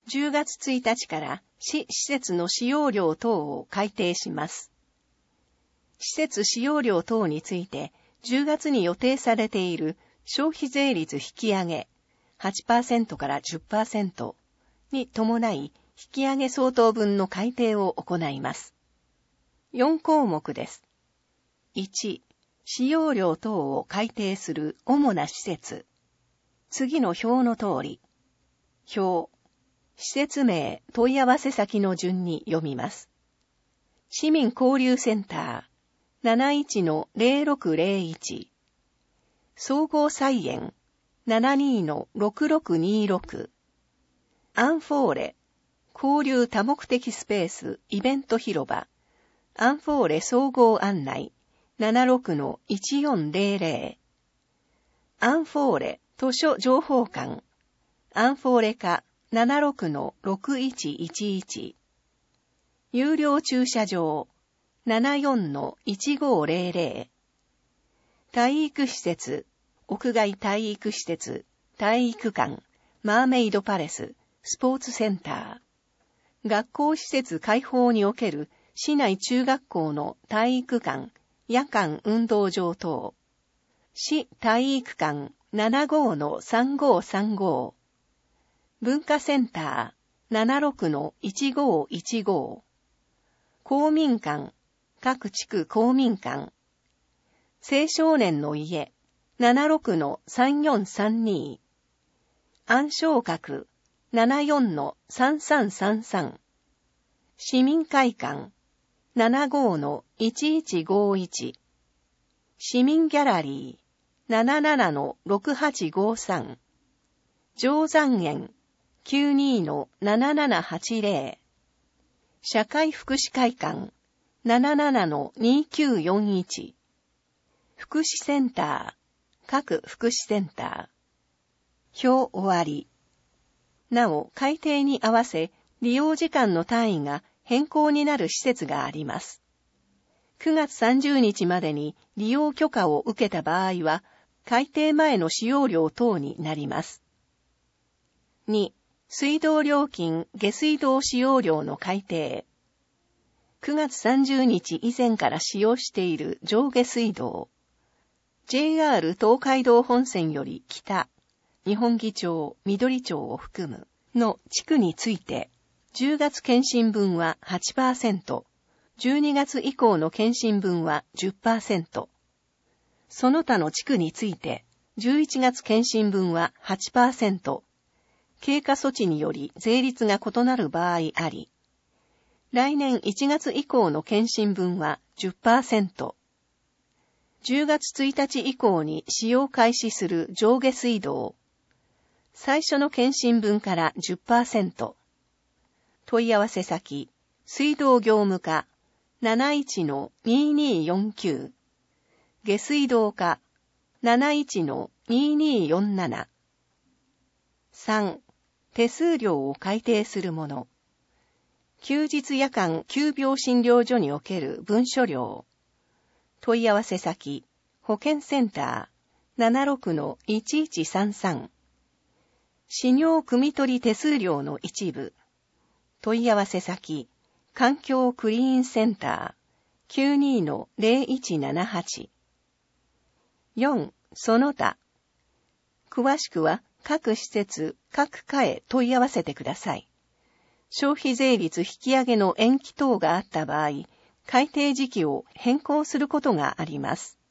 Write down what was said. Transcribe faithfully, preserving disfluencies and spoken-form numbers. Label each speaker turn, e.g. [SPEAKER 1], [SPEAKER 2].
[SPEAKER 1] じゅうがつついたちから市施設の使用料等を改定します。施設使用料等について、じゅうがつに予定されている消費税率引き上げ はちパーセント から じゅっパーセント に伴い引き上げ相当分の改定を行います。よんこうもくです。いち、使用料等を改定する主な施設。次の表の通り。表。施設名、問い合わせ先の順に読みます。市民交流センター ななじゅういちのゼロろくゼロいち。総合菜園 ななじゅうにのろくろくにろく。アンフォーレ、交流多目的スペースイベント広場。アンフォーレ総合案内 ななじゅうろくのいちよんゼロゼロ。アンフォーレ図書情報館。アンフォーレ課 ななじゅうろくのろくいちいちいち。有料駐車場 ななじゅうよんのいちごゼロゼロ。体育施設、屋外体育施設、体育館、マーメイドパレス、スポーツセンター。学校施設開放における市内中学校の体育館、夜間運動場等。市体育館 ななじゅうごのさんごさんご。文化センター ななじゅうろくのいちごいちご。公民館、各地区公民館。青少年の家 ななじゅうろくのさんよんさんに。暗証閣 ななじゅうよんのさんさんさんさん。市民会館 ななじゅうごのいちいちごいち。市民ギャラリー ななじゅうななのろくはちごさん。定山園 きゅうにのななななはちゼロ。社会福祉会館 ななじゅうななのにきゅうよんいち。福祉センター、各福祉センター。表終わり。なお、改定に合わせ、利用時間の単位が変更になる施設があります。くがつさんじゅうにちまでに利用許可を受けた場合は、改定前の使用料等になります。に、水道料金、下水道使用料の改定。くがつさんじゅうにち以前から使用している上下水道。ジェイアール 東海道本線より北、日本議町、緑町を含むの地区について、じゅうがつ検診分は はちパーセント、じゅうにがつ以降の検診分は じゅっパーセント。その他の地区について、じゅういちがつ検診分は はちパーセント、経過措置により税率が異なる場合あり、来年いちがつ以降の検診分は じゅっパーセント、じゅうがつついたち以降に使用開始する上下水道、最初の検診分から じゅっパーセント、問い合わせ先、水道業務課 ななじゅういちのにによんきゅう、下水道課 ななじゅういちのにによんなな。さん、手数料を改定するもの。休日夜間急病診療所における文書料。問い合わせ先、保健センター ななじゅうろくのいちいちさんさん。使用汲み取り手数料の一部。問い合わせ先、環境クリーンセンター きゅうにのゼロいちななはち。よん、その他。詳しくは各施設、各課へ問い合わせてください。消費税率引き上げの延期等があった場合、改定時期を変更することがあります。